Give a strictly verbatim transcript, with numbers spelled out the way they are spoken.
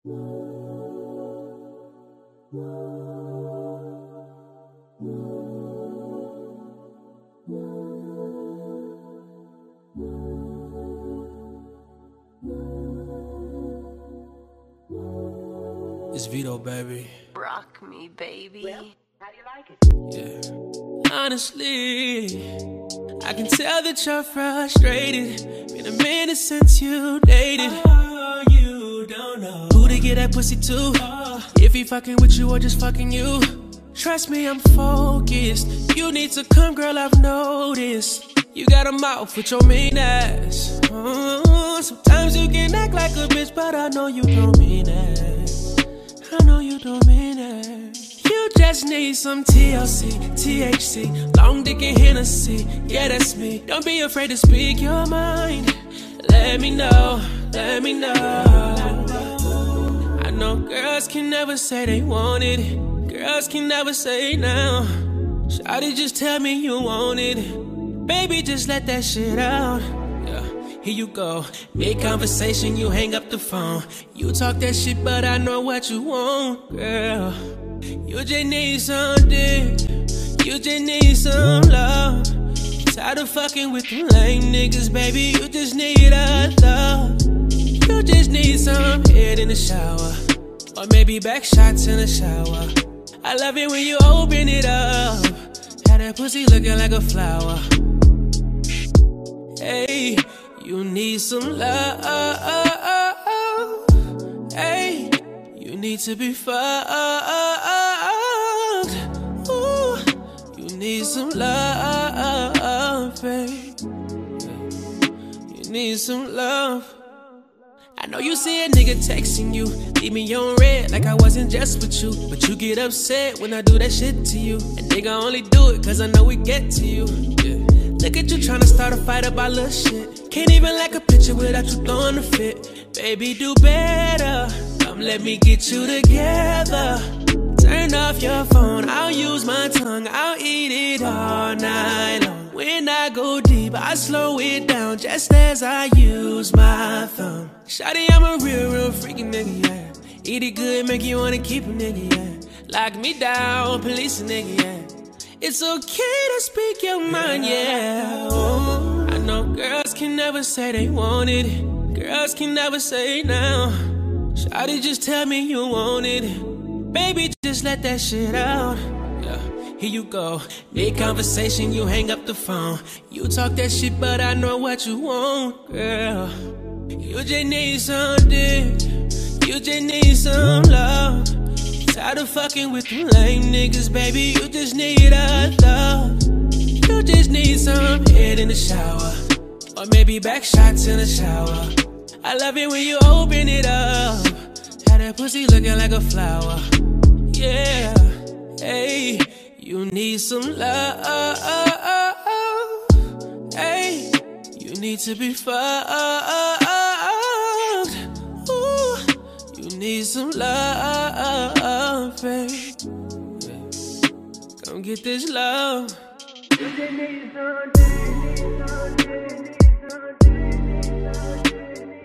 It's Vito, baby. Rock me, baby. Well, how do you like it? Yeah. Honestly, I can tell that you're frustrated. Been a minute since you dated. Oh, you don't know who to get that pussy to. Oh. If he fucking with you or just fucking you. Trust me, I'm focused. You need to come, girl, I've noticed. You got a mouth with your mean ass. Oh, sometimes you can act like a bitch, but I know you don't mean it. I know you don't mean it. You just need some T L C, T H C, long dick and Hennessy. Yeah, that's me. Don't be afraid to speak your mind. Let me know, let me know. I know girls can never say they want it. Girls can never say now. Shawty, just tell me you want it. Baby, just let that shit out. Here you go, mid conversation, you hang up the phone. You talk that shit, but I know what you want, girl. You just need some dick, you just need some love. Tired of fucking with them lame niggas, baby, you just need a thought. You just need some head in the shower, or maybe back shots in the shower. I love it when you open it up, had that pussy looking like a flower. Hey, you need some love, hey, you need to be fucked. Ooh, you need some love, babe. You need some love. I know you see a nigga texting you, leave me on red like I wasn't just with you. But you get upset when I do that shit to you. And nigga only do it cause I know we get to you. Yeah. Look at you tryna start a fight about little shit. Can't even like a picture without you throwing a fit. Baby, do better. Come let me get you together. Turn off your phone, I'll use my tongue. I'll eat it all night long. When I go deep, I slow it down just as I use my thumb. Shawty, I'm a real, real freaky nigga, yeah. Eat it good, make you wanna keep a nigga, yeah. Lock me down, police a nigga, yeah. It's okay to speak your mind, yeah. Oh, I know girls can never say they want it. Girls can never say now. Shawty, just tell me you want it. Baby, just let that shit out. Yeah, here you go. Mid conversation, you hang up the phone. You talk that shit, but I know what you want, girl. You just need some dick. You just need some love. Tired of fucking with them lame niggas, baby, you just need a thought. You just need some head in the shower, or maybe back shots in the shower. I love it when you open it up, had that pussy looking like a flower. Yeah, hey, you need some love. Hey, you need to be fucked. Need some love, babe. Come get this love. You just need some, need some, need some, need some, need some.